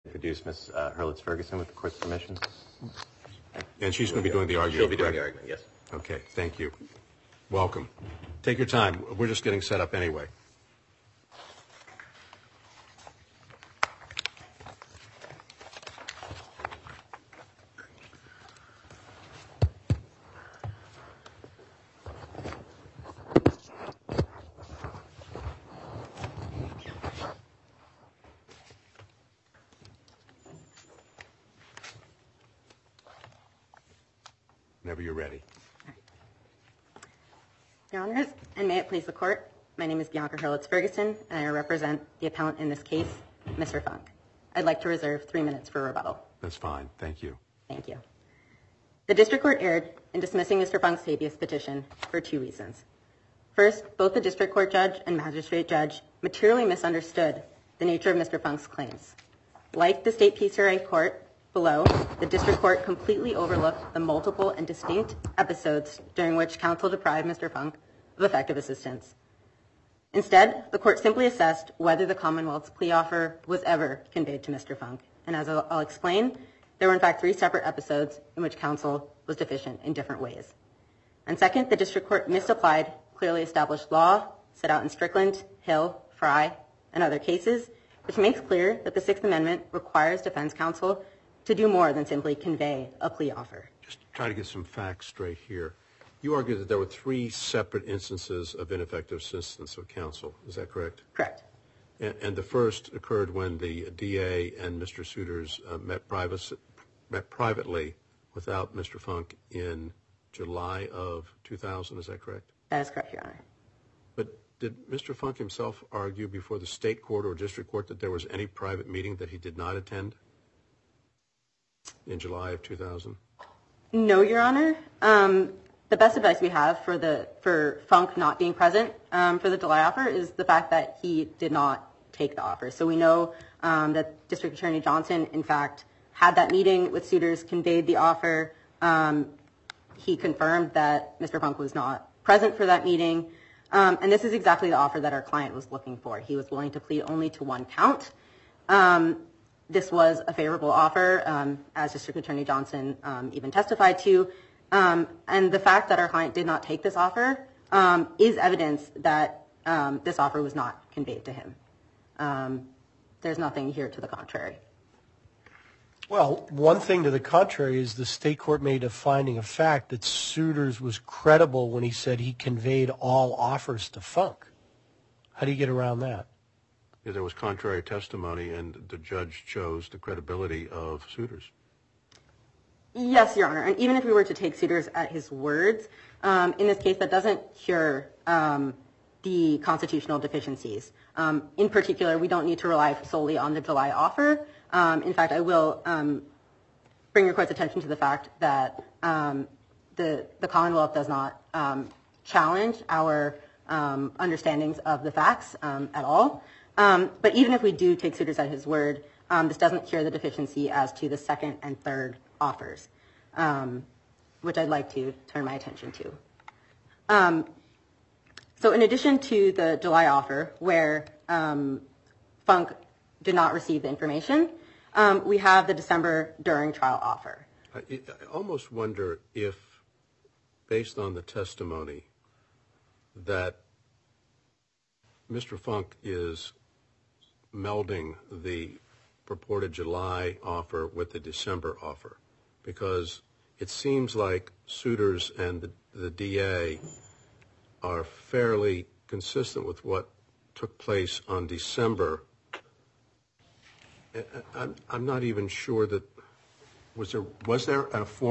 Introduce Ms. Hurlitz-Ferguson with the court's permission. And she's going to be doing the argument. She'll be doing the argument, yes. Okay, thank you. Welcome. Take your time. We're just getting set up anyway. Whenever you're ready. Your Honors, and may it please the Court, my name is Bianca Hurlitz-Ferguson, and I represent the appellant in this case, Mr. Funk. I'd like to reserve 3 minutes for rebuttal. That's fine. Thank you. Thank you. The District Court erred in dismissing Mr. Funk's habeas petition for 2 reasons. First, both the District Court judge and magistrate judge materially misunderstood the nature of Mr. Funk's claims. Like the State PCRA Court below, the District Court completely overlooked the multiple and distinct episodes during which counsel deprived Mr. Funk of effective assistance. Instead, the Court simply assessed whether the Commonwealth's plea offer was ever conveyed to Mr. Funk. And as I'll explain, there were in fact 3 separate episodes in which counsel was deficient in different ways. And second, the District Court misapplied clearly established law set out in Strickland, Hill, Fry, and other cases, which makes clear that the Sixth Amendment requires defense counsel to do more than simply convey a plea offer. Just try to get some facts straight here. You argue that there were 3 separate instances of ineffective assistance of counsel. Is that correct? Correct. And the first occurred when the DA and Mr. Souters met privately without Mr. Funk in July of 2000. Is that correct? That is correct, Your Honor. But did Mr. Funk himself argue before the state court or district court that there was any private meeting that he did not attend in July of 2000? No, Your Honor. The best advice we have for Funk not being present for the July offer is the fact that he did not take the offer. So we know that District Attorney Johnson, in fact, had that meeting with Souters, conveyed the offer. He confirmed that Mr. Funk was not present for that meeting. And this is exactly the offer that our client was looking for. He was willing to plead only to 1 count. This was a favorable offer, as District Attorney Johnson even testified to. And the fact that our client did not take this offer is evidence that this offer was not conveyed to him. There's nothing here to the contrary. Well, one thing to the contrary is the state court made a finding of fact that Souters was credible when he said he conveyed all offers to Funk. How do you get around that? Yeah, there was contrary testimony, and the judge chose the credibility of Souters. Yes, Your Honor. And even if we were to take Souters at his words, in this case, that doesn't cure the constitutional deficiencies. In particular, we don't need to rely solely on the July offer. In fact, I will bring your court's attention to the fact that the Commonwealth does not challenge our understandings of the facts at all. But even if we do take Souters at his word, this doesn't cure the deficiency as to the second and third offers, which I'd like to turn my attention to. So in addition to the July offer, where Funk did not receive the information, we have the December during trial offer. I almost wonder if, based on the testimony, that Mr. Funk is melding the purported July offer with the December offer, because it seems like Souters and the DA are fairly consistent with what took place on December. I'm not even sure that was there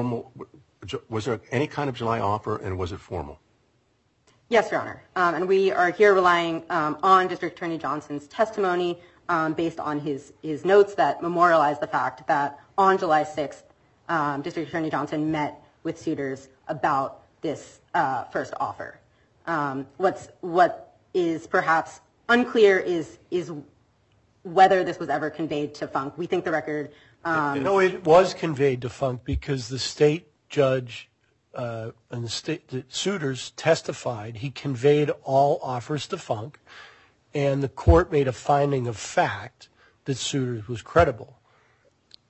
any kind of July offer, and was it formal? Yes, Your Honor. And we are here relying on District Attorney Johnson's testimony based on his notes that memorialize the fact that on July 6th, District Attorney Johnson met with Souters about this first offer. What is perhaps unclear is whether this was ever conveyed to Funk. We think the record... No, it was conveyed to Funk because the state judge and the Souters testified. He conveyed all offers to Funk, and the court made a finding of fact that Souters was credible.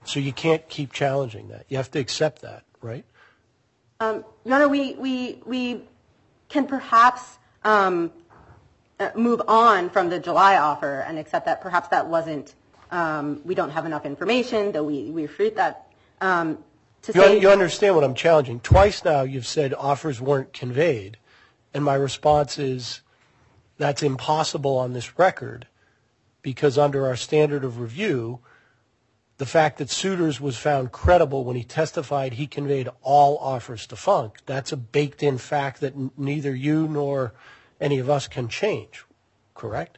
So you can't keep challenging that. You have to accept that, right? Your Honor, we can perhaps move on from the July offer and accept that perhaps that wasn't, we don't have enough information, though we refute that. You understand what I'm challenging. Twice now you've said offers weren't conveyed, and my response is that's impossible on this record because under our standard of review, the fact that Souters was found credible when he testified he conveyed all offers to Funk, that's a baked-in fact that neither you nor any of us can change, correct?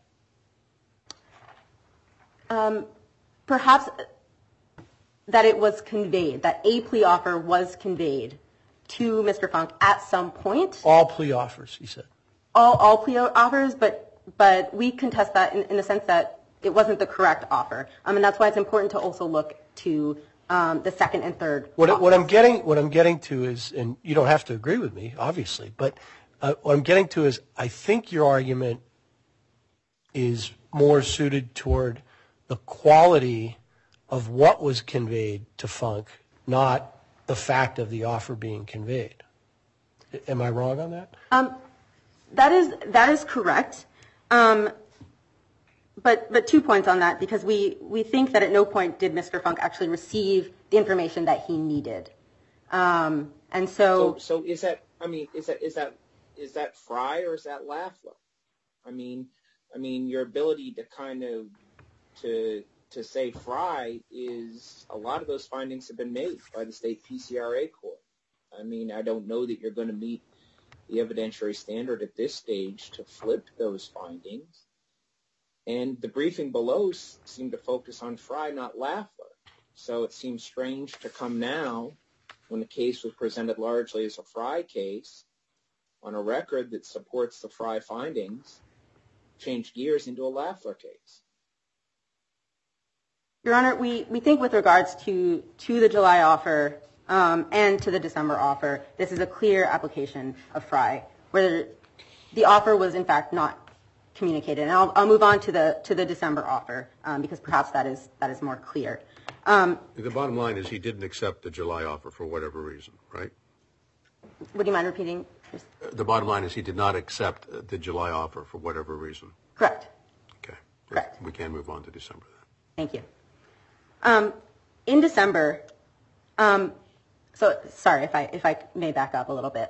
Perhaps that it was conveyed, that a plea offer was conveyed to Mr. Funk at some point. All plea offers, he said. All plea offers, but we contest that in the sense that it wasn't the correct offer. And that's why it's important to also look to the second and third. What I'm getting to is, and you don't have to agree with me, obviously, but what I'm getting to is I think your argument is more suited toward the quality of what was conveyed to Funk, not the fact of the offer being conveyed. Am I wrong on that? That is correct. But 2 points on that, because we think that at no point did Mr. Funk actually receive the information that he needed. And so is that Fry or is that Lafler? I mean your ability to kind of to say Fry is a lot of those findings have been made by the state PCRA court. I mean, I don't know that you're going to meet the evidentiary standard at this stage to flip those findings. And the briefing below seemed to focus on Fry, not Lafler. So it seems strange to come now when the case was presented largely as a Fry case on a record that supports the Fry findings, change gears into a Lafler case. Your Honor, we think with regards to the July offer and to the December offer, this is a clear application of Fry, where the offer was in fact not communicated. And I'll move on to the December offer because perhaps that is more clear. The bottom line is he didn't accept the July offer for whatever reason, right? Would you mind repeating? The bottom line is he did not accept the July offer for whatever reason. Correct. Okay. Correct. We can move on to December then. Thank you. In December, so sorry if I may back up a little bit.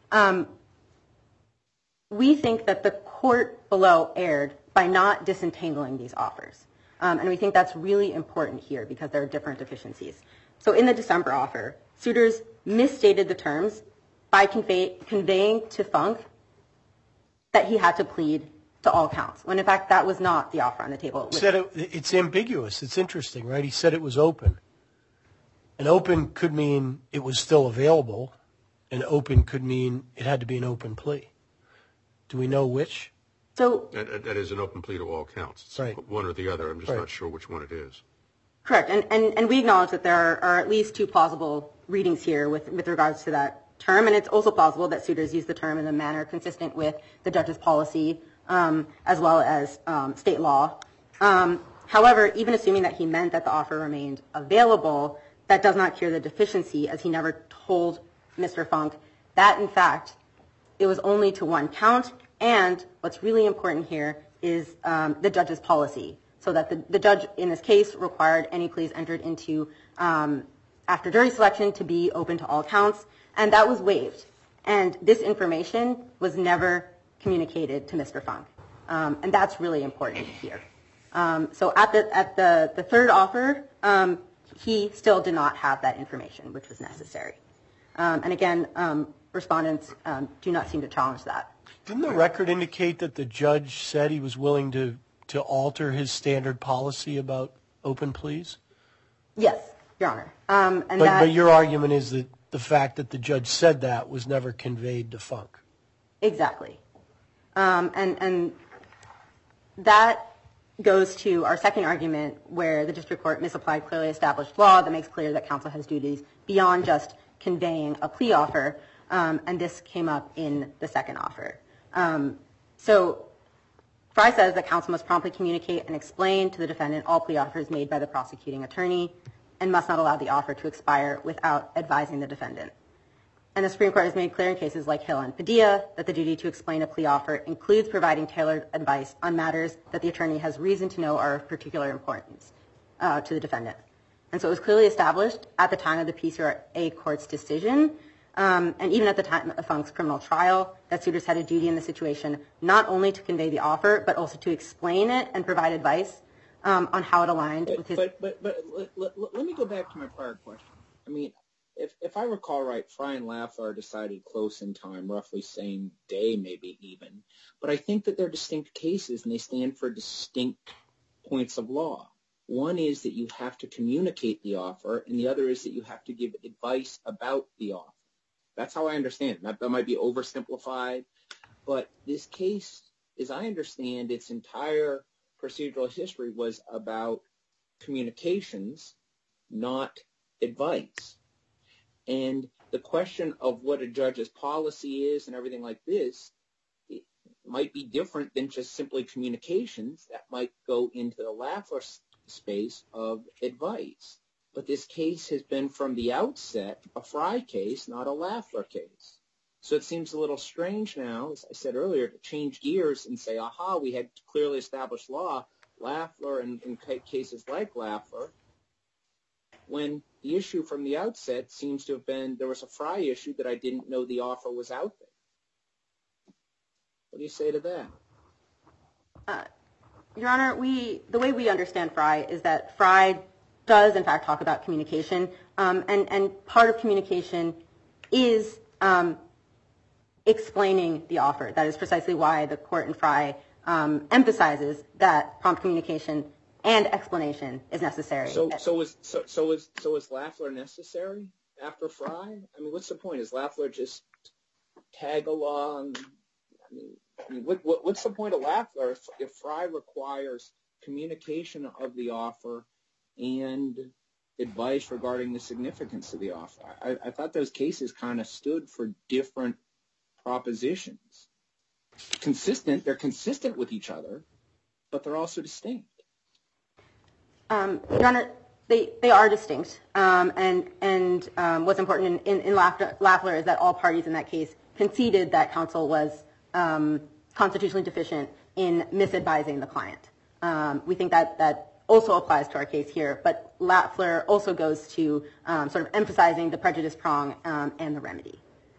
We think that the court below erred by not disentangling these offers. And we think that's really important here because there are different deficiencies. So in the December offer, Souters misstated the terms by conveying to Funk that he had to plead to all counts, when in fact that was not the offer on the table. He said it's ambiguous. It's interesting, right? He said it was open. And open could mean it was still available, and open could mean it had to be an open plea. Do we know which? So that is an open plea to all counts. It's right. One or the other. I'm just not sure which one it is. Correct. And we acknowledge that there are at least two plausible readings here with regards to that term. And it's also plausible that Souters used the term in a manner consistent with the judge's policy as well as state law. However, even assuming that he meant that the offer remained available, that does not cure the deficiency, as he never told Mr. Funk that, in fact, it was only to one count. And what's really important here is the judge's policy, so that the judge in this case required any pleas entered into after jury selection to be open to all counts, and that was waived. And this information was never communicated to Mr. Funk, and that's really important here. So at the third offer, he still did not have that information, which was necessary. And again, respondents do not seem to challenge that. Didn't the record indicate that the judge said he was willing to alter his standard policy about open pleas? Yes, Your Honor. But your argument is that the fact that the judge said that was never conveyed to Funk. Exactly. And that goes to our second argument, where the district court misapplied clearly established law that makes clear that counsel has duties beyond just conveying a plea offer, and this came up in the second offer. So Fry says that counsel must promptly communicate and explain to the defendant all plea offers made by the prosecuting attorney, and must not allow the offer to expire without advising the defendant. And the Supreme Court has made clear in cases like Hill and Padilla that the duty to explain a plea offer includes providing tailored advice on matters that the attorney has reason to know are of particular importance to the defendant. And so it was clearly established at the time of the PCRA court's decision, and even at the time of Funk's criminal trial, that suitors had a duty in the situation not only to convey the offer, but also to explain it and provide advice on how it aligned with his... But let me go back to my prior question. I mean, if I recall right, Fry and Lafleur decided close in time, roughly same day, maybe even. But I think that they're distinct cases, and they stand for distinct points of law. One is that you have to communicate the offer, and the other is that you have to give advice about the offer. That's how I understand it. That might be oversimplified, but this case, as I understand, its entire procedural history was about communications, not advice. And the question of what a judge's policy is and everything like this, it might be different than just simply communications. That might go into the Lafleur space of advice. But this case has been from the outset a Fry case, not a Lafleur case. So it seems a little strange now, as I said earlier, to change gears and say, aha, we had clearly established law, Lafleur and cases like Lafleur, when the issue from the outset seems to have been there was a Fry issue that I didn't know the offer was out there. What do you say to that? Your Honor, the way we understand Fry is that Fry does, in fact, talk about communication, and part of communication is explaining the offer. That is precisely why the court in Fry emphasizes that prompt communication and explanation is necessary. So is Lafleur necessary after Fry? I mean, what's the point? Is Lafleur just tag along? I mean, what's the point of Lafleur if Fry requires communication of the offer and advice regarding the significance of the offer? I thought those cases kind of stood for different propositions. They're consistent with each other, but they're also distinct. Your Honor, they are distinct, and what's important in Lafleur is that all parties in that case conceded that counsel was constitutionally deficient in misadvising the client. We think that also applies to our case here, but Lafleur also goes to sort of emphasizing the prejudice prong and the remedy.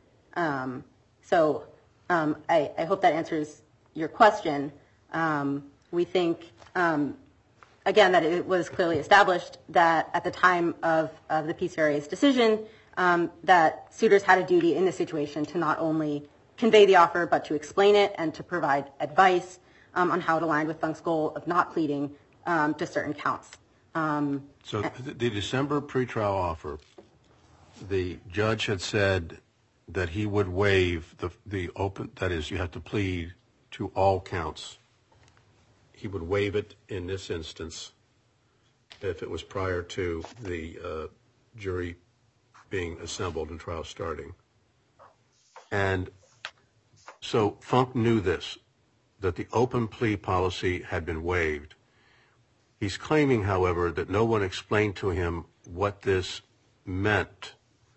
So I hope that answers your question. We think, again, that it was clearly established that at the time of the PCRA's decision that suitors had a duty in this situation to not only convey the offer, but to explain it and to provide advice on how it aligned with Funk's goal of not pleading to certain counts. So the December pretrial offer, the judge had said that he would waive the open, that is, you have to plead to all counts. He would waive it in this instance if it was prior to the jury being assembled and trial starting. And so Funk knew this, that the open plea policy had been waived. He's claiming, however, that no one explained to him what this meant.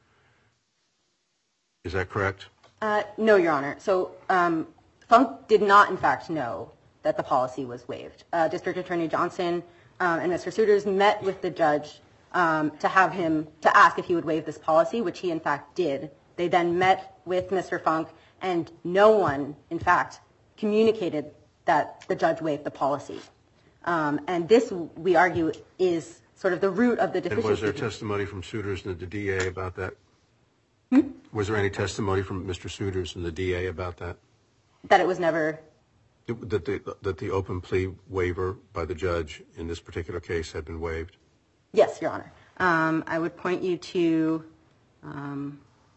Is that correct? No, Your Honor. So Funk did not, in fact, know that the policy was waived. District Attorney Johnson and Mr. Suitors met with the judge to have him, to ask if he would waive this policy, which he, in fact, did. They then met with Mr. Funk, and no one, in fact, communicated that the judge waived the policy. And this, we argue, is sort of the root of the deficiency. And was there testimony from Suitors and the DA about that? Was there any testimony from Mr. Suitors and the DA about that? That it was never... That the open plea waiver by the judge in this particular case had been waived? Yes, Your Honor. I would point you to... hold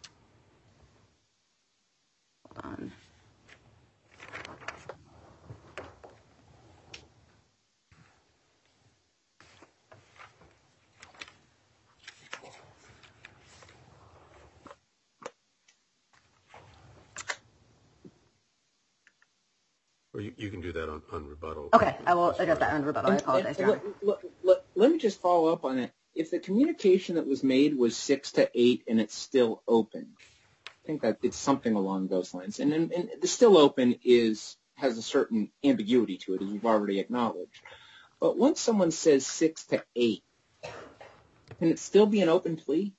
on. Or you can do that on rebuttal. Okay, I will address that on rebuttal. I apologize, Your Honor. Let me just follow up on it. if the communication that was made was 6 to 8 and it's still open, I think that it's something along those lines. And the still open has a certain ambiguity to it, as we've already acknowledged. But once someone says 6 to 8, can it still be an open plea?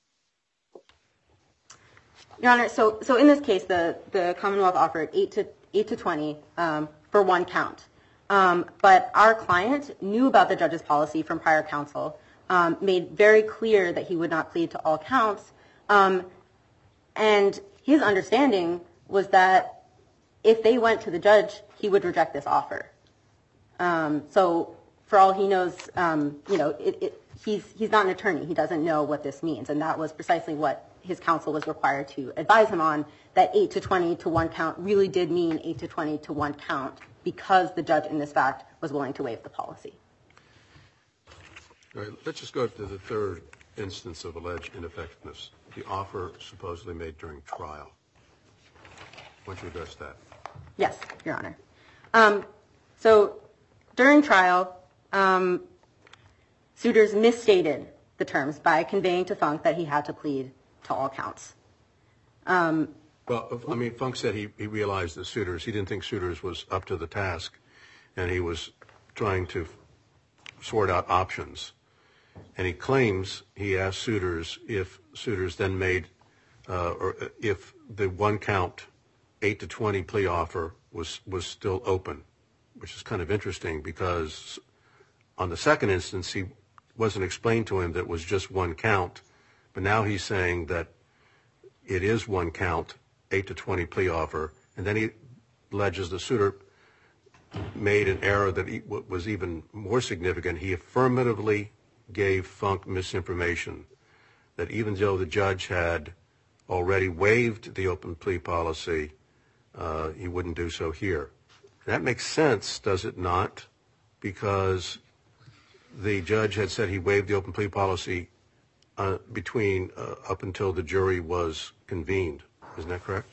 Your Honor, so in this case, the Commonwealth offered 8 to 20 for one count. But our client knew about the judge's policy from prior counsel, made very clear that he would not plead to all counts. And his understanding was that if they went to the judge, he would reject this offer. So for all he knows, he's not an attorney. He doesn't know what this means. And that was precisely what his counsel was required to advise him on, that 8 to 20 to one count really did mean 8 to 20 to one count, because the judge in this fact was willing to waive the policy. All right, let's just go to the third instance of alleged ineffectiveness, the offer supposedly made during trial. Why don't you address that? Yes, Your Honor. So during trial, suitors misstated the terms by conveying to Funk that he had to plead to all counts. Well, I mean, Funk said he realized that he didn't think Suitors was up to the task, and he was trying to sort out options. And he claims he asked Suitors if Suitors then made, or if the one count 8 to 20 plea offer was still open, which is kind of interesting because on the second instance, he wasn't explained to him that it was just one count, but now he's saying that it is one count, 8 to 20 plea offer, and then he alleges the Suitor made an error that was even more significant. He affirmatively gave Funk misinformation, that even though the judge had already waived the open plea policy, he wouldn't do so here. That makes sense, does it not? Because the judge had said he waived the open plea policy between up until the jury was convened. Isn't that correct?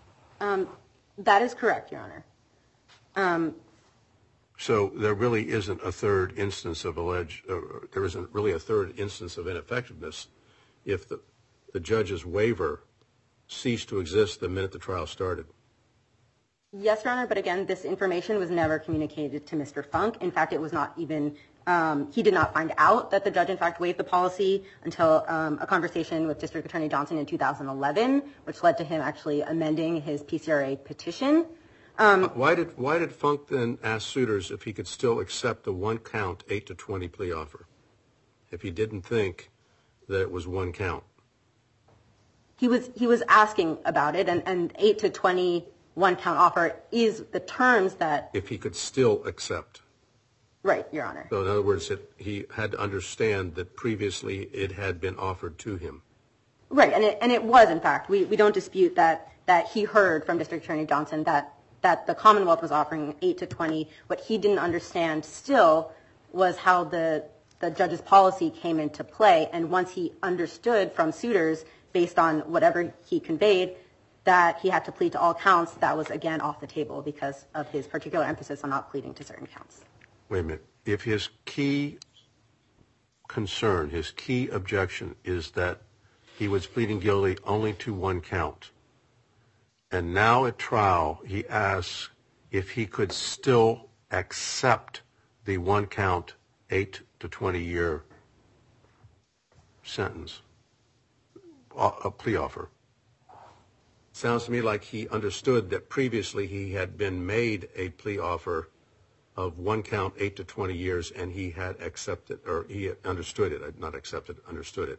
That is correct, Your Honor. So there really isn't a third instance of there isn't really a third instance of ineffectiveness if the judge's waiver ceased to exist the minute the trial started. Yes, Your Honor, but again, this information was never communicated to Mr. Funk. In fact, it was not even, he did not find out that the judge in fact waived the policy until a conversation with District Attorney Johnson in 2011, which led to him actually amending his PCRA petition. Why did Funk then ask Suitors if he could still accept the one count 8 to 20 plea offer, if he didn't think that it was one count? He was asking about it, and 8 to 20 one count offer is the terms that... If he could still accept. Right, Your Honor. So in other words, he had to understand that previously it had been offered to him. Right, and it was, in fact. We don't dispute that he heard from District Attorney Johnson that the Commonwealth was offering 8 to 20. What he didn't understand still was how the judge's policy came into play, and once he understood from Suitors, based on whatever he conveyed, that he had to plead to all counts, that was again off the table because of his particular emphasis on not pleading to certain counts. Wait a minute. If his key concern, his key objection is that he was pleading guilty only to one count, and now at trial he asks if he could still accept the one count 8 to 20 year sentence, a plea offer. Sounds to me like he understood that previously he had been made a plea offer of one count 8 to 20 years, and he had accepted, or he had understood it, not accepted, understood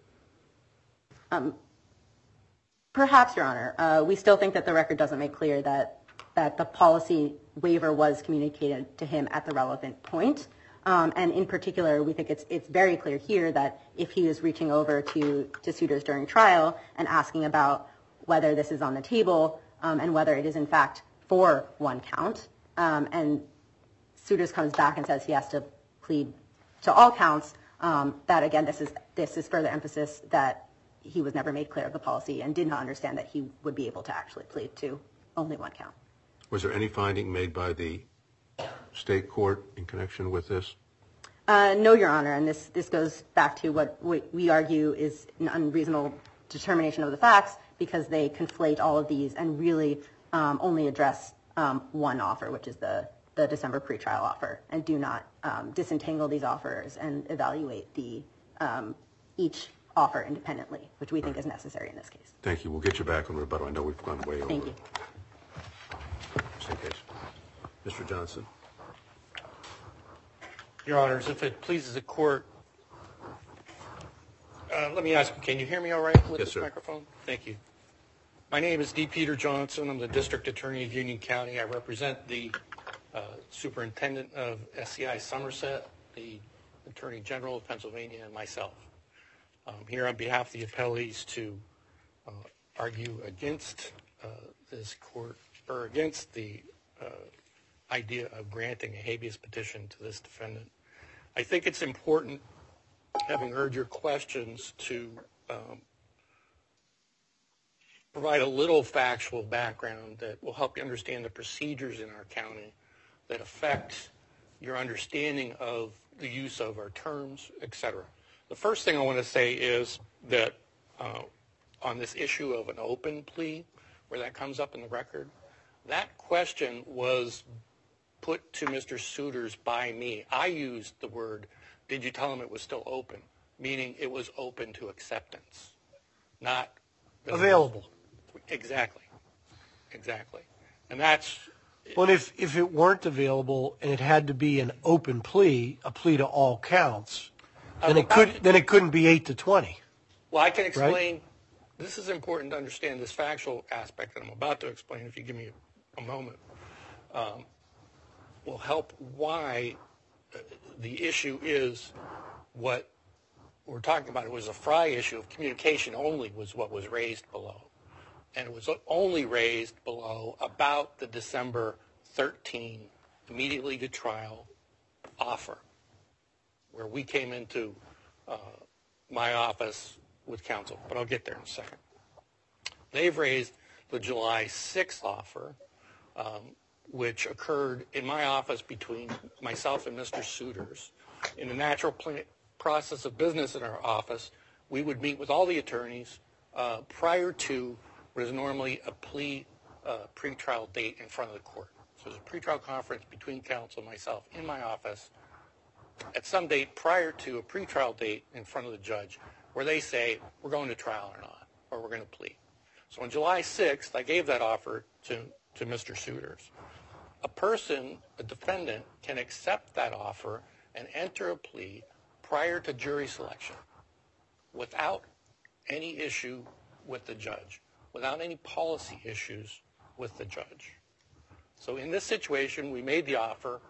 it. Perhaps, Your Honor. We still think that the record doesn't make clear that the policy waiver was communicated to him at the relevant point. And in particular, we think it's very clear here that if he is reaching over to Suitors during trial and asking about whether this is on the table and whether it is in fact for one count, and Suitors comes back and says he has to plead to all counts, that again, this is further emphasis that he was never made clear of the policy and did not understand that he would be able to actually plead to only one count. Was there any finding made by the state court in connection with this? No, Your Honor, and this goes back to what we argue is an unreasonable determination of the facts because they conflate all of these and really only address one offer, which is the December pretrial offer, and do not disentangle these offers and evaluate each offer independently, which we think is necessary in this case. Thank you. We'll get you back on rebuttal. I know we've gone way over. Thank you. Just in case. Mr. Johnson. Your Honors, if it pleases the court, let me ask you, can you hear me all right with Yes, this sir. microphone? Thank you. My name is D. Peter Johnson. I'm the District Attorney of Union County. I represent the Superintendent of SCI Somerset, the Attorney General of Pennsylvania, and myself. I'm here on behalf of the appellees to argue against this court, or against the idea of granting a habeas petition to this defendant. I think it's important, having heard your questions, to provide a little factual background that will help you understand the procedures in our county that affect your understanding of the use of our terms, etc. The first thing I want to say is that on this issue of an open plea, where that comes up in the record, that question was put to Mr. Souters by me. I used the word, did you tell him it was still open? Meaning it was open to acceptance, not Available. Exactly. And that's... Well, if it weren't available and it had to be an open plea, a plea to all counts, then it couldn't be 8-20. Well, I can explain. Right? This is important to understand, this factual aspect that I'm about to explain, if you give me a moment, will help why the issue is what we're talking about. It was a Fry issue of communication only was what was raised below. And it was only raised below about the December 13 immediately to trial offer, where we came into my office with counsel, but I'll get there in a second. They've raised the July 6th offer, which occurred in my office between myself and Mr. Souters. In the natural process of business in our office, we would meet with all the attorneys prior to what is normally a plea pretrial date in front of the court. So there's a pretrial conference between counsel and myself in my office at some date prior to a pretrial date in front of the judge, where they say, we're going to trial or not, or we're going to plea. So on July 6th, I gave that offer to Mr. Souters. A defendant, can accept that offer and enter a plea prior to jury selection without any issue with the judge, without any policy issues with the judge. So in this situation, we made the offer.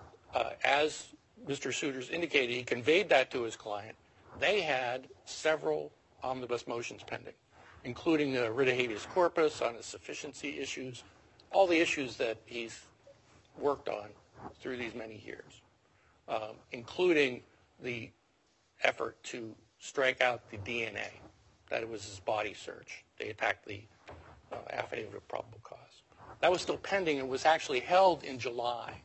As Mr. Souters indicated, he conveyed that to his client. They had several omnibus motions pending, including the writ of habeas corpus on the sufficiency issues, all the issues that he's worked on through these many years, including the effort to strike out the DNA, that it was his body search. They attacked the affidavit of probable cause. That was still pending and was actually held in July,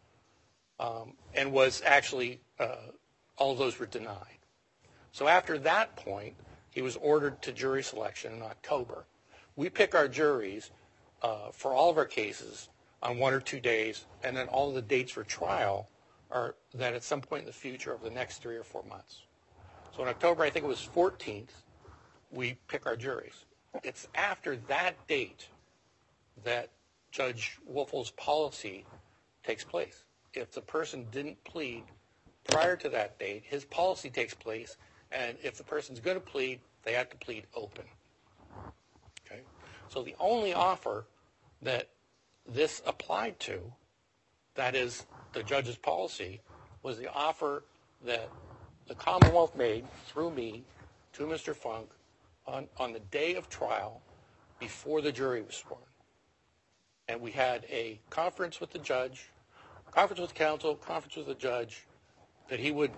and was actually, all of those were denied. So after that point, he was ordered to jury selection in October. We pick our juries for all of our cases on 1 or 2 days, and then all of the dates for trial are that at some point in the future of the next 3 or 4 months. So in October, I think it was 14th, we pick our juries. It's after that date that Judge Wolfel's policy takes place. If the person didn't plead prior to that date, his policy takes place, and if the person's going to plead, they have to plead open. Okay? So the only offer that this applied to, that is the judge's policy, was the offer that the Commonwealth made through me to Mr. Funk on the day of trial before the jury was sworn. And we had a conference with the judge, conference with counsel, conference with the judge, that he would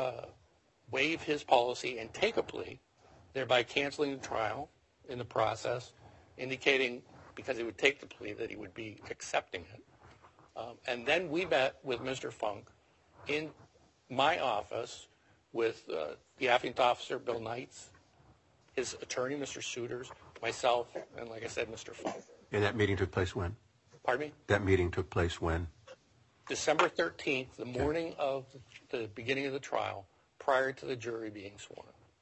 waive his policy and take a plea, thereby canceling the trial in the process, indicating, because he would take the plea, that he would be accepting it. And then we met with Mr. Funk in my office with the affluent officer, Bill Knights, his attorney, Mr. Souters, myself, and like I said, Mr. Funk. And that meeting took place when? Pardon me? That meeting took place when? December 13th, the morning of the beginning of the trial, prior to the jury being sworn.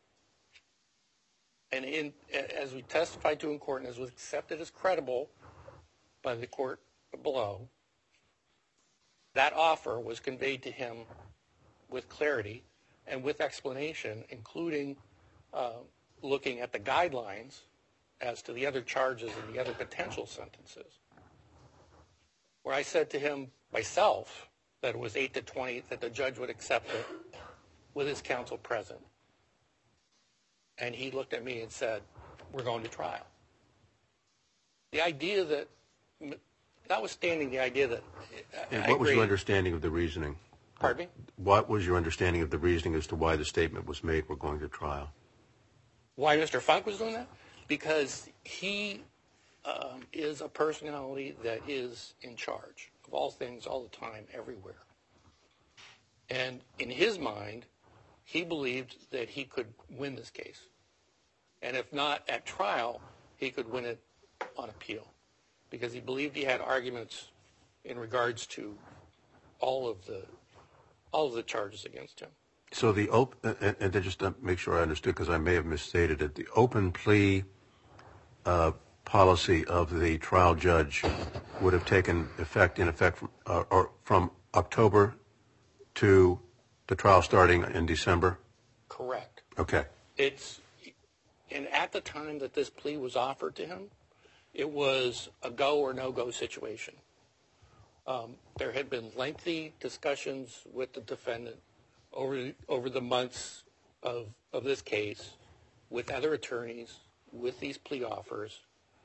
And as we testified to in court, and as was accepted as credible by the court below, that offer was conveyed to him with clarity and with explanation, including looking at the guidelines as to the other charges and the other potential sentences, where I said to him myself that it was 8 to 20, that the judge would accept it with his counsel present. And he looked at me and said, we're going to trial. The idea that, notwithstanding the idea that... And what was your understanding of the reasoning? Pardon me? What was your understanding of the reasoning as to why the statement was made, we're going to trial? Why Mr. Funk was doing that? Because he is a personality that is in charge of all things, all the time, everywhere. And in his mind, he believed that he could win this case. And if not at trial, he could win it on appeal. Because he believed he had arguments in regards to all of the charges against him. So and just to make sure I understood, because I may have misstated it, the open plea policy of the trial judge would have taken effect from October to the trial starting in December? Correct. Okay. And at the time that this plea was offered to him, it was a go or no-go situation. There had been lengthy discussions with the defendant over the months of this case, with other attorneys, with these plea offers,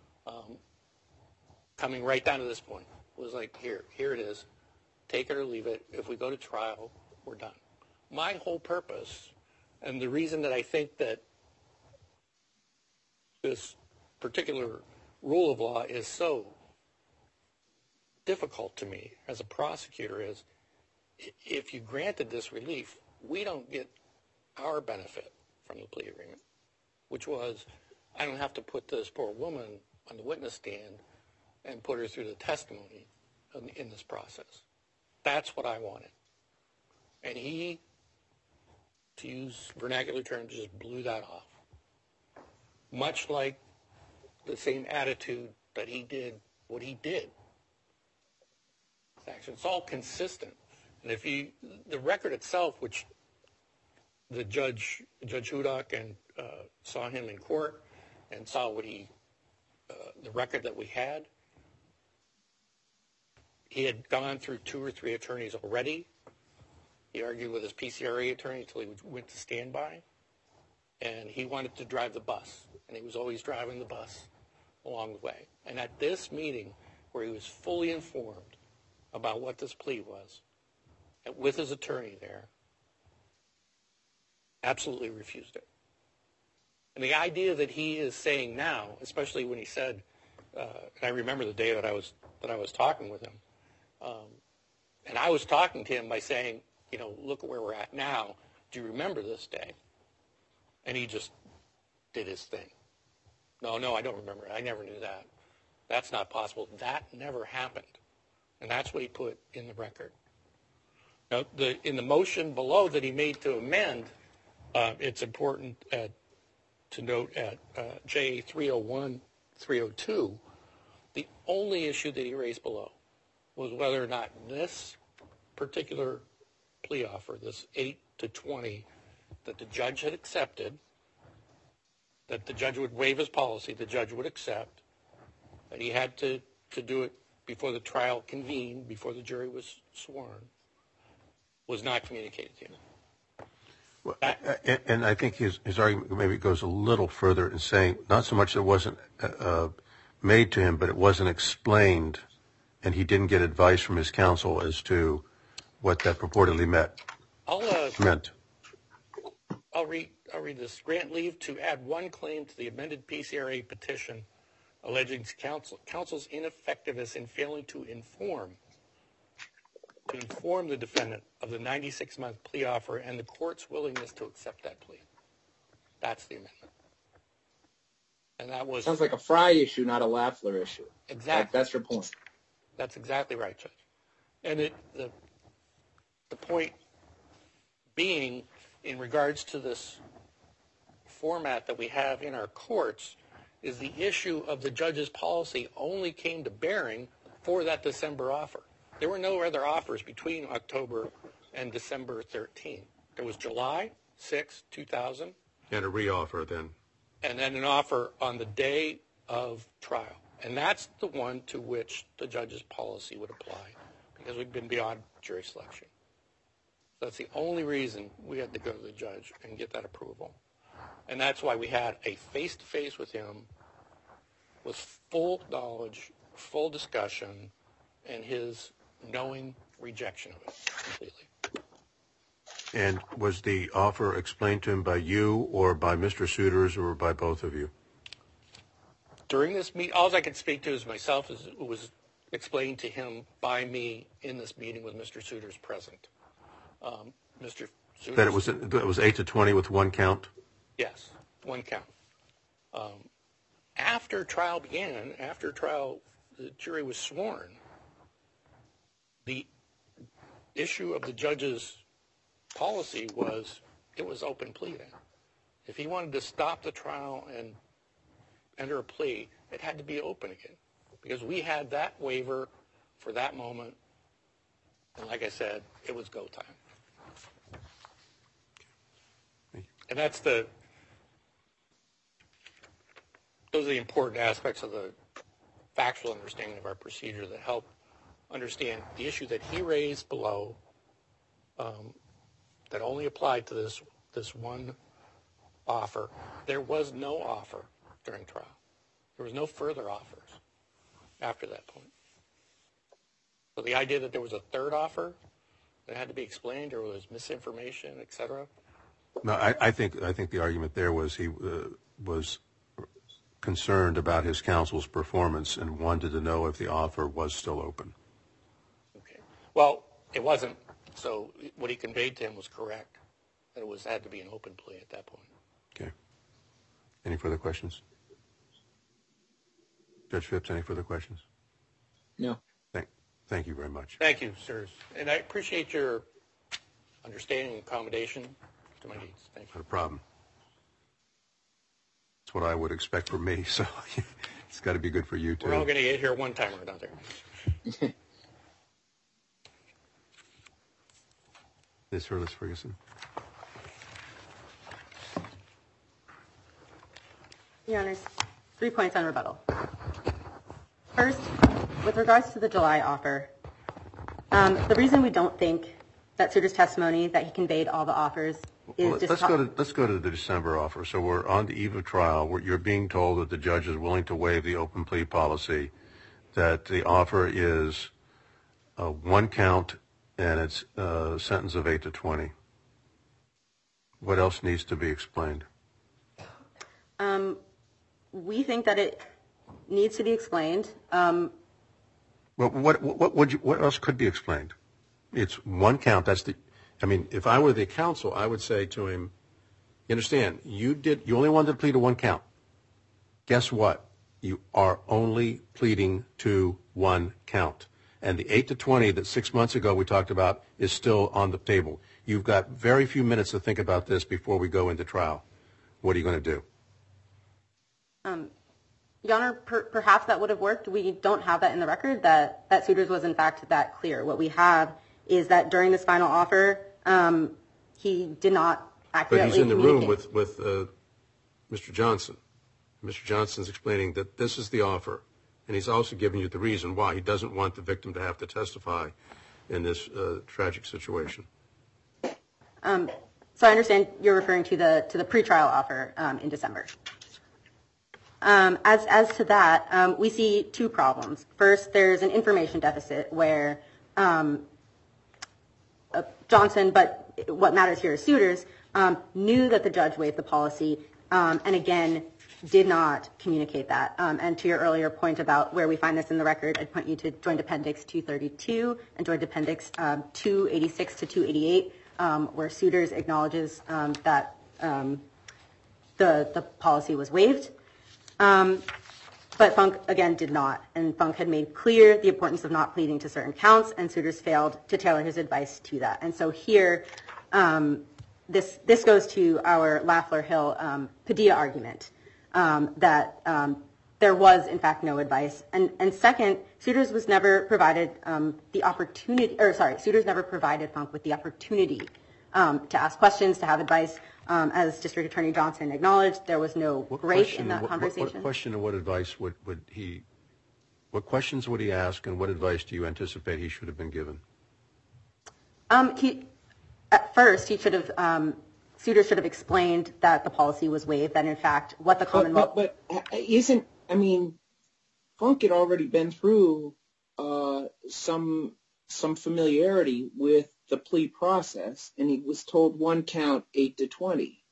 coming right down to this point. It was like, here it is. Take it or leave it. If we go to trial, we're done. My whole purpose, and the reason that I think that this particular rule of law is so difficult to me as a prosecutor, is if you granted this relief, we don't get our benefit from the plea agreement, which was I don't have to put this poor woman on the witness stand and put her through the testimony in this process. That's what I wanted. And he, to use vernacular terms, just blew that off. Much like the same attitude that he did what he did. It's all consistent. And the record itself, which the Judge Hudak and saw him in court and saw the record that we had, he had gone through 2 or 3 attorneys already. He argued with his PCRA attorney until he went to standby. And he wanted to drive the bus. And he was always driving the bus along the way. And at this meeting, where he was fully informed about what this plea was, and with his attorney there, absolutely refused it. And the idea that he is saying now, especially when he said, and I remember the day that I was talking with him, and I was talking to him by saying, look at where we're at now. Do you remember this day? And he just did his thing. No, I don't remember it. I never knew that. That's not possible. That never happened. And that's what he put in the record. Now, in the motion below that he made to amend, it's important to note at J301, 302, the only issue that he raised below was whether or not this particular plea offer, this 8 to 20, that the judge had accepted, that the judge would waive his policy, the judge would accept, that he had to do it before the trial convened, before the jury was sworn, was not communicated to him. Well, and I think his argument maybe goes a little further in saying not so much that it wasn't made to him, but it wasn't explained, and he didn't get advice from his counsel as to what that purportedly meant. I'll read this. Grant leave to add one claim to the amended PCRA petition alleging counsel's ineffectiveness in failing to inform to inform the defendant of the 96-month plea offer and the court's willingness to accept that plea. That's the amendment. And that was... Sounds like a Fry issue, not a Lafler issue. Exactly. That's your point. That's exactly right, Judge. And the point being, in regards to this format that we have in our courts, is the issue of the judge's policy only came to bearing for that December offer. There were no other offers between October and December 13. There was July 6, 2000. And a reoffer then. And then an offer on the day of trial. And that's the one to which the judge's policy would apply, because we've been beyond jury selection. That's the only reason we had to go to the judge and get that approval. And that's why we had a face-to-face with him with full knowledge, full discussion, and his knowing rejection of it completely. And was the offer explained to him by you or by Mr. Souters or by both of you? During this meeting, all I could speak to is myself. It was explained to him by me in this meeting with Mr. Souters present. Mr. Souters, That it was 8 to 20 with one count? Yes, one count. After trial began, the jury was sworn, the issue of the judge's policy was it was open plea then. If he wanted to stop the trial and enter a plea, it had to be open again, because we had that waiver for that moment, and like I said, it was go time. And those are the important aspects of the factual understanding of our procedure that help understand the issue that he raised below, that only applied to this one offer. There was no offer during trial. There was no further offers after that point. So the idea that there was a third offer that had to be explained, or was misinformation, etc. No, I think the argument there was he was concerned about his counsel's performance and wanted to know if the offer was still open. Okay. Well, it wasn't. So what he conveyed to him was correct. That it had to be an open plea at that point. Okay. Any further questions? Judge Phipps, any further questions? No. Thank you very much. Thank you, sirs. And I appreciate your understanding and accommodation to my needs. Thank you. Not a problem. It's what I would expect from me, so it's got to be good for you, too. We're all going to get here one time or another. Ms. Hurlitz-Ferguson. Your Honors, 3 points on rebuttal. First, with regards to the July offer, the reason we don't think that Souter's testimony that he conveyed all the offers is just... Let's go to the December offer. So we're on the eve of trial. You're being told that the judge is willing to waive the open plea policy, that the offer is one count and it's a sentence of 8 to 20. What else needs to be explained? We think that it needs to be explained. Well, what else could be explained? It's one count. If I were the counsel, I would say to him, you understand, you only wanted to plead to one count. Guess what? You are only pleading to one count. And the 8 to 20 that 6 months ago we talked about is still on the table. You've got very few minutes to think about this before we go into trial. What are you going to do? Your Honor, perhaps that would have worked. We don't have that in the record, that Souter's was in fact that clear. What we have is that during this final offer, he did not accurately communicate. But he's in the room with Mr. Johnson. Mr. Johnson's explaining that this is the offer, and he's also giving you the reason why. He doesn't want the victim to have to testify in this tragic situation. So I understand you're referring to the pretrial offer in December. As to that, we see two problems. First, there's an information deficit where Johnson, but what matters here is Souter's, knew that the judge waived the policy, and again, did not communicate that. And to your earlier point about where we find this in the record, I'd point you to Joint Appendix 232 and Joint Appendix 286 to 288, where Souders acknowledges that the policy was waived. But Funk, again, did not. And Funk had made clear the importance of not pleading to certain counts, and Souders failed to tailor his advice to that. And so here, this goes to our Lafler-Hill Padilla argument, that there was, in fact, no advice. And second, Souders was never provided Souders never provided Funk with the opportunity to ask questions, to have advice. As District Attorney Johnson acknowledged, there was no break in that conversation. What question and what advice what questions would he ask, and what advice do you anticipate he should have been given? At first, Souders should have explained that the policy was waived, that in fact, what the Commonwealth... But Funk had already been through some familiarity with the plea process, and he was told one count 8 to 20.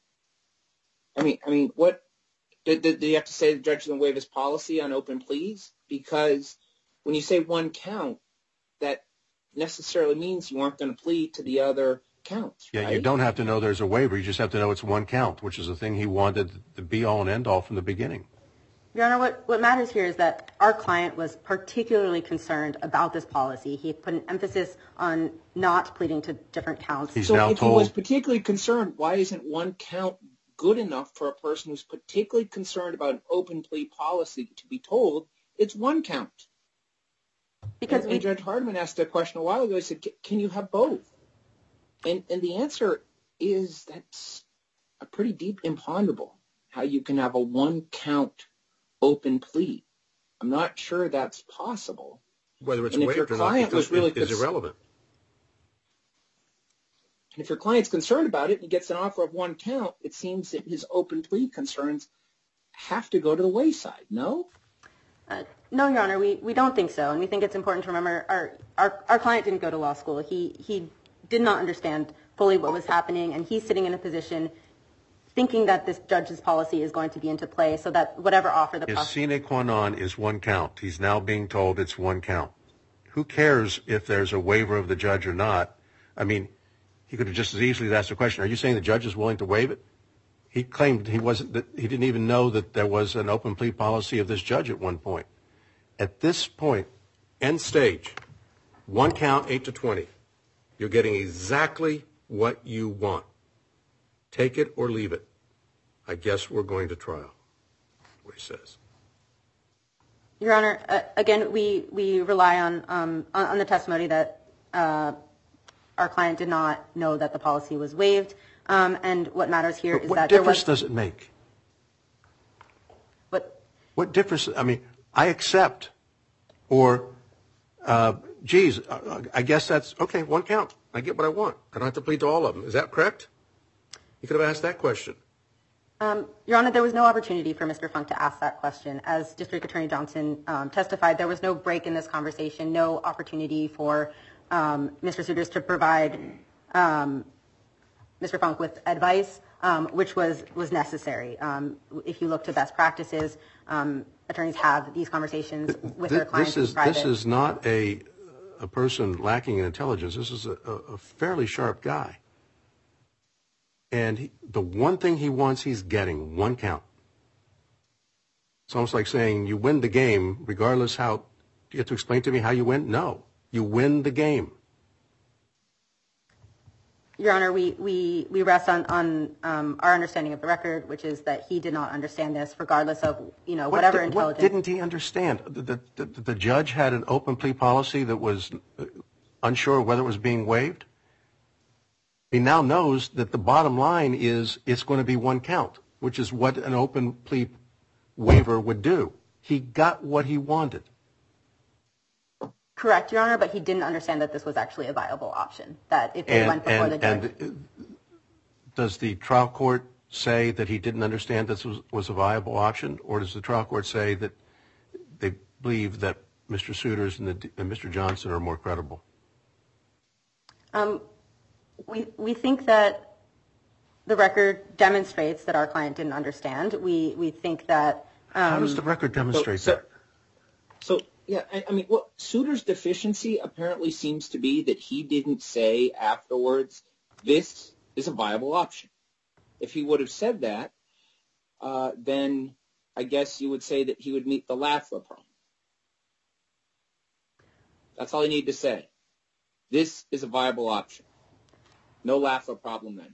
What did you have to say the judge didn't waive his policy on open pleas? Because when you say one count, that necessarily means you aren't going to plead to the other counts. Yeah, right? you don't have to know there's a waiver. You just have to know it's one count, which is the thing he wanted to be all and end all from the beginning. Your Honor, what matters here is that our client was particularly concerned about this policy. He put an emphasis on not pleading to different counts. He's so now if told... he was particularly concerned, why isn't one count good enough for a person who's particularly concerned about an open plea policy to be told it's one count? Because and Judge Hardiman asked a question a while ago. He said, can you have both? And the answer is that's a pretty deep imponderable, how you can have a one count open plea. I'm not sure that's possible. Whether it's and waived or not is irrelevant. And if your client's concerned about it and he gets an offer of one count, it seems that his open plea concerns have to go to the wayside, no? No, Your Honor, we don't think so. And we think it's important to remember our client didn't go to law school. He did not understand fully what was happening, and he's sitting in a position thinking that this judge's policy is going to be into play so that whatever offer the His sine qua non is one count. He's now being told it's one count. Who cares if there's a waiver of the judge or not? I mean, he could have just as easily asked the question, are you saying the judge is willing to waive it? He claimed he didn't even know that there was an open plea policy of this judge at one point. At this point, end stage, one count, 8 to 20. You're getting exactly what you want. Take it or leave it. I guess we're going to trial, what he says. Your Honor, again, we rely on the testimony that our client did not know that the policy was waived. And what matters here is that there was... What difference does it make? What difference? I mean, I accept. Or, I guess that's, okay, one count. I get what I want. I don't have to plead to all of them. Is that correct? You could have asked that question. Your Honor, there was no opportunity for Mr. Funk to ask that question. As District Attorney Johnson testified, there was no break in this conversation, no opportunity for Mr. Souders to provide Mr. Funk with advice, which was necessary. If you look to best practices, attorneys have these conversations with their clients in private. This is not a person lacking in intelligence. This is a fairly sharp guy. And the one thing he wants, he's getting, one count. It's almost like saying you win the game regardless how, do you get to explain to me how you win? No, you win the game. Your Honor, we rest on our understanding of the record, which is that he did not understand this regardless of, whatever intelligence. What didn't he understand? The judge had an open plea policy that was unsure whether it was being waived? He now knows that the bottom line is it's going to be one count, which is what an open plea waiver would do. He got what he wanted. Correct, Your Honor, but he didn't understand that this was actually a viable option, that if they went before the judge. And does the trial court say that he didn't understand this was a viable option, or does the trial court say that they believe that Mr. Souders and Mr. Johnson are more credible? We think that the record demonstrates that our client didn't understand. We think that... How does the record demonstrate that? So, yeah, I mean, well, Souter's deficiency apparently seems to be that he didn't say afterwards, this is a viable option. If he would have said that, then I guess you would say that he would meet the Lafleur problem. That's all you need to say. This is a viable option. No Lafleur problem then.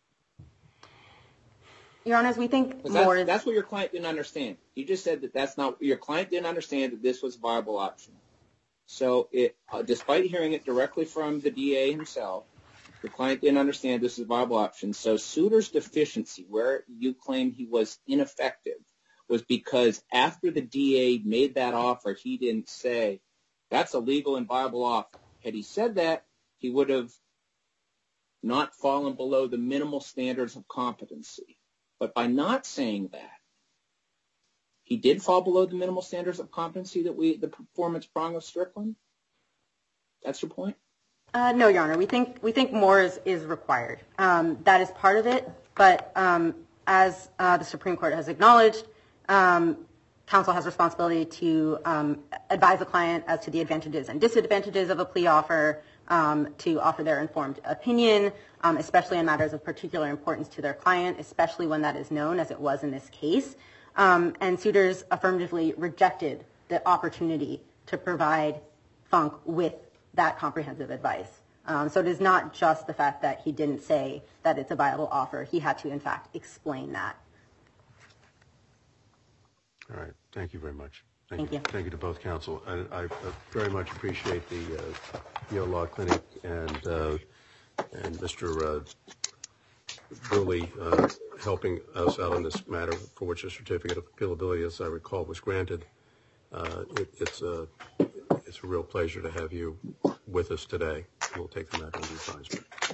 Your Honors, we think more... That's what your client didn't understand. You just said that that's not... Your client didn't understand that this was a viable option. So despite hearing it directly from the DA himself, your client didn't understand this is a viable option. So Souter's deficiency, where you claim he was ineffective, was because after the DA made that offer, he didn't say, that's a legal and viable offer. Had he said that, he would have not fallen below the minimal standards of competency. But by not saying that, he did fall below the minimal standards of competency that the performance prong of Strickland? That's your point? No, Your Honor. We think more is required. That is part of it. But as the Supreme Court has acknowledged, counsel has responsibility to advise the client as to the advantages and disadvantages of a plea offer, to offer their informed opinion, especially in matters of particular importance to their client, especially when that is known, as it was in this case. And Souter's affirmatively rejected the opportunity to provide Funk with that comprehensive advice. So it is not just the fact that he didn't say that it's a viable offer. He had to, in fact, explain that. All right. Thank you very much. Thank you. Thank you to both counsel. I very much appreciate the Yale Law Clinic and Mr. Bruley helping us out on this matter, for which a certificate of appealability, as I recall, was granted. It's a real pleasure to have you with us today. We'll take the matter under advisement.